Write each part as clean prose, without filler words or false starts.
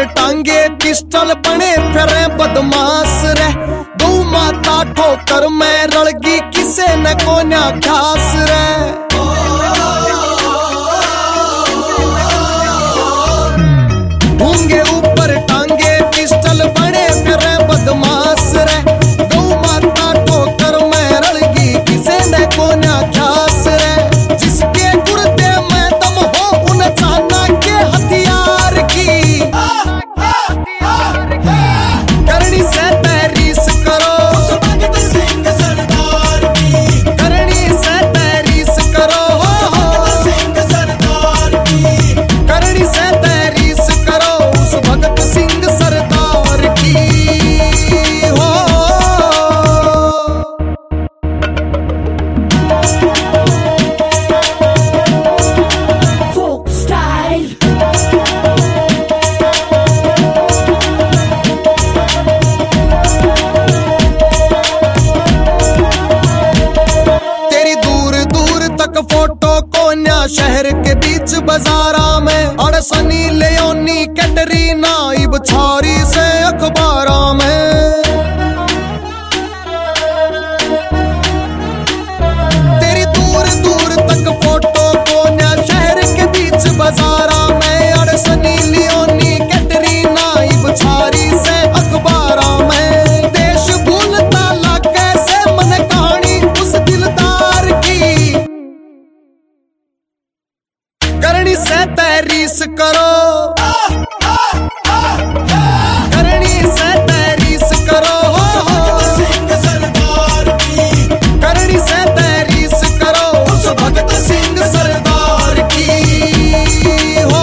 ऊपर टांगे पिस्टल बने फिरे बदमाश रे। गौ माता ठोकर में रड़गी किसे न कोन्या ख्यास रे। ढूंगे ऊपर टांगे पिस्टल बने फिरे बदमाश रे। गौ माता ठोकर में रड़गी किसे न कोन्या ख्यास रे। जिसके गुर्दे में दम हो उन जाना के हथियार की। करनी से तैरीस करो उस भगत सिंह सरदार की। करनी से तैरीस करो भगत सिंह सरदार की। करनी से तैरीस करो उस भगत सिंह सरदार की हो। फोटो कोन्या शहर के बीच बाजारा में और सनी लियोनी कैटरीना इब छारी से अखबारा में। तेरी दूर दूर तक फोटो कोन्या शहर के बीच बाजारा में और सनी लियोनी कैटरीना इब छारी से अखबारा में। देश भूलता ला कैसे मन कहानी उस दिलदार की। करनी से तैरीस करो करनी से तैरीस करो भगत सिंह सरदार की। करनी से तैरीस करो उस भगत सिंह सरदार की हो।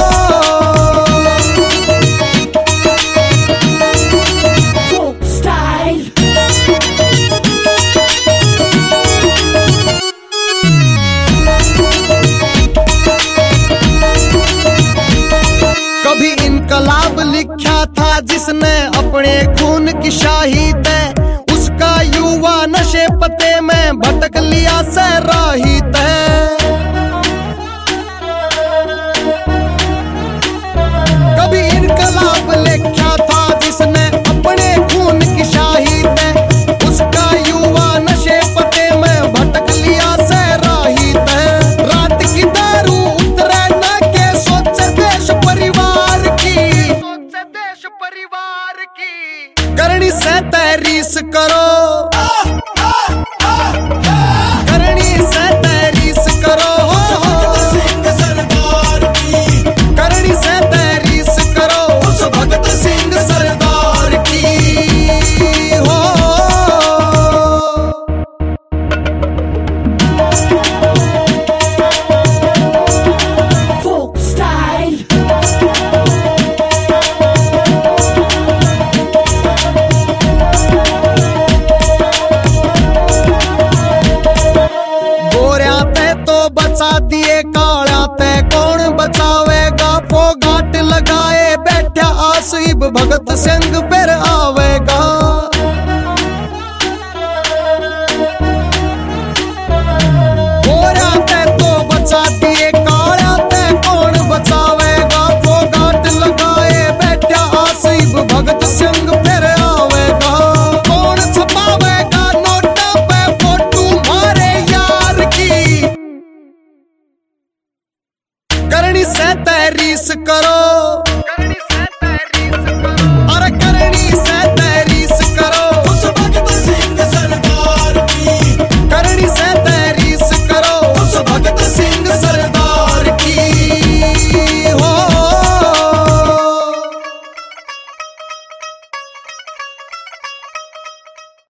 कभी इनकलाब लिखा था जिसने अपने खून की शाही तय। उसका युवा नशे पते में भटक लिया सहराही तय। कभी इनकलाब लिखा था जिसने अपने खून की शाही तय। उसका युवा नशे पते में भटक लिया सहराही तय। रात की दारू उतरे न के सोचे देश परिवार की। करनी से तैरीस करो करनी से तैरीस करो भगत सिंह सरदार की। करनी से तैरीस करो उस भगत सिंह सरदार की हो। बचा दिए काला ते कौन बचावेगा। फोगाट लगाए बैठा आसिब भगत सिंह फिर आवेगा। गोरा ते तो बचा दिए काला ते कौन बचावेगा। फोगाट लगाए बैठा आसिब भगत सिंह फिर आवेगा। कौन छपावेगा नोटा पे फोटो मारे यार की। करनी से तैरीस करो करनी से तैरीस करो।